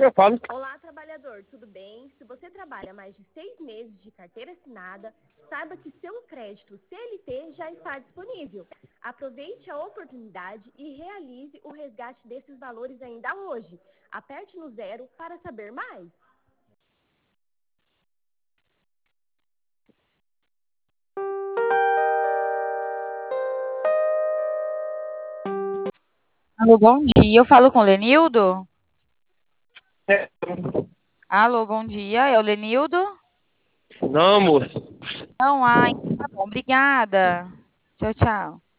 Eu falo. Olá, trabalhador, tudo bem? Se você trabalha mais de 6 meses de carteira assinada, saiba que seu crédito CLT já está disponível. Aproveite a oportunidade e realize o resgate desses valores ainda hoje. Aperte no 0 para saber mais. Alô, bom dia. Eu falo com o Lenildo? É, Alô, bom dia. É o Lenildo? não, moço. Não, ai, tá bom. Obrigada. Tchau, tchau.